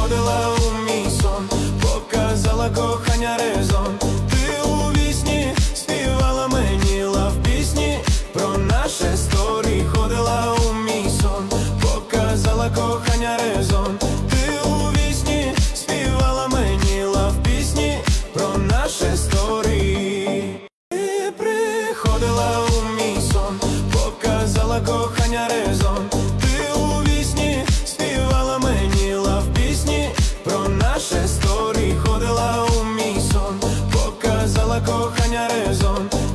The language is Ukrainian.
приходила у мій сон, показала кохання резон. Ти у вісні співала мені лав пісні про наше сторі. Ходила у мій сон, показала кохання резон. Ти у вісні співала мені лав пісні про наше сторі. Ти приходила у мій сон, показала кохання резон. Ти у вісні співала мені лав пісні про наше сторі. Ходила у мій сон, показала кохання резон.